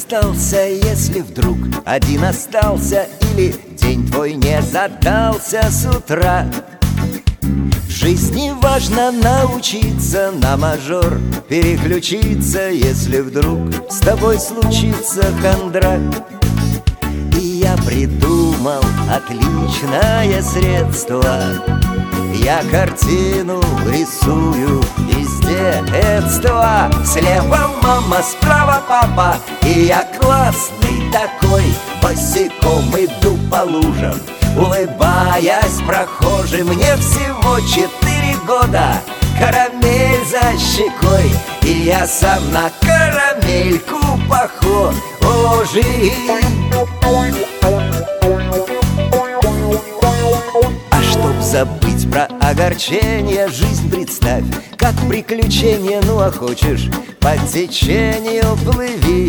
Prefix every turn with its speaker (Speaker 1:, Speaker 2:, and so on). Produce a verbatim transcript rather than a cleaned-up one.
Speaker 1: остался, если вдруг один остался, или день твой не задался с утра. В жизни важно научиться на мажор переключиться, если вдруг с тобой случится хандра. И я придумал отличное средство. Я картину рисую из детства. Слева мама, справа папа, и я классный такой. Босиком иду по лужам, улыбаясь прохожим. Мне всего четыре года, карамель за щекой, и я сам на карамельку похож. А чтоб забыть про огорчение, жизнь представь как приключение. Ну а хочешь, по течению плыви.